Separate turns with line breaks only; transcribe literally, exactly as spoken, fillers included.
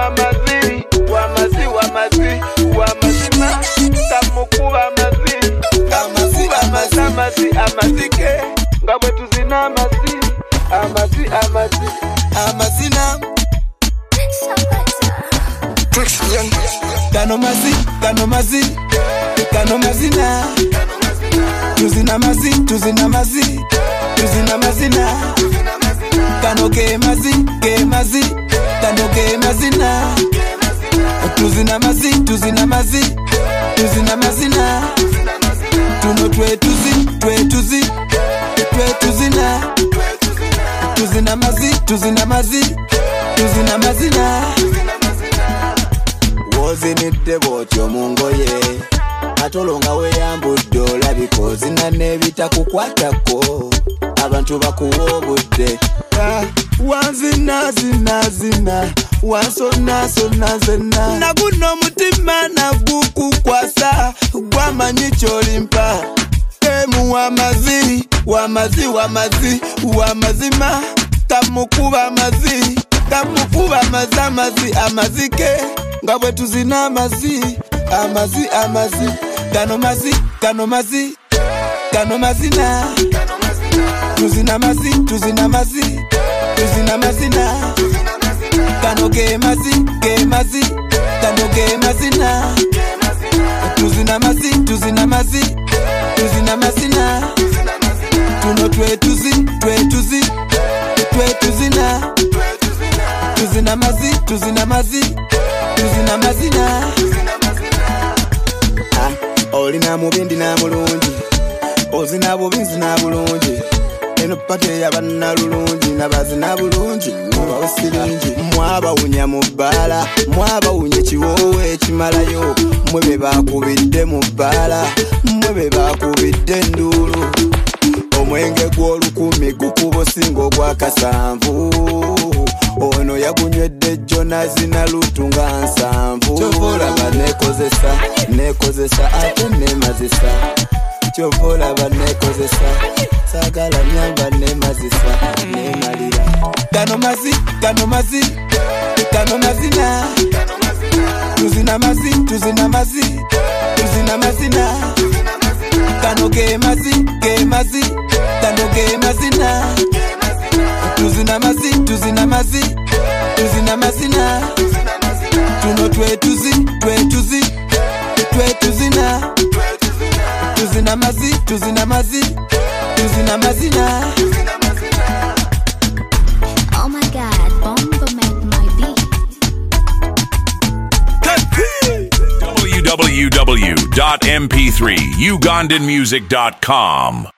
wamazi wamazi wamazi wamazima tamukuba amazi amazi amazi amazi amazike ngabwe tuzina amazi amazi amazi amazina kano mazi kano mazi kano mazina tuzina mazi tuzina mazi tuzina mazina kano ke mazi ke mazi kano ke mazina tuzina mazi tuzina mazi tuzina mazina tuno twetuzi twetuzi twetuzina tuzina mazi tuzina mazi tuzina mazina wozinidde bwotyo mungoye atolonga weyambudde olabiko zina nebitakukwatako abantu bakuwa obudde wanzina zina zina wansona sona zena naguno omutima nagukukwasa gwamanyi kyolimpa emu wamazi wamazi wamazi wamazima tamukuba amazi tamukuba amazi amazi amazike ngabwe tuzina amazi amazi amazi kano mazi kano mazi kano mazina tuzina mazi tuzina mazi tuzina mazina kano ke mazi ke mazi kano ke mazina tuzina mazi tuzina mazi tuzina mazina tuno twetuzi twetuzi twetuzina tuzina mazi tuzina mazi tuzina mazina ah olina mubindi na mulungi ozina bubinzi na bulungi eno pate yabanna lulungi nabazina bulungi mwaba usiringi mwaba unya mubala mwaba unye chiwowe ekimalayo mwebe bakubidde mubala mwebe bakubidde ndulu omwenge gw'olukumi gukubo singo gwa kasanvu ono yagunywedde jona zina lutunga nsanvu chovola banekozesa nekozesa ate nemazisa chovola banekozesa sagala nyamba nemazisa nemalira kano mazi kano mazi kano mazina tuzina mazi tuzina mazi tuzina mazina kano ke mazi ke mazi kano ke mazina tuzina mazi tuzina mazi tuzina mazina tuno twetuzi twetuzi twetuzina tuzina mazi tuzina mazi tuzina mazina.
Oh my god, Bongo make my beat.
w w w dot m p three ugandan music dot com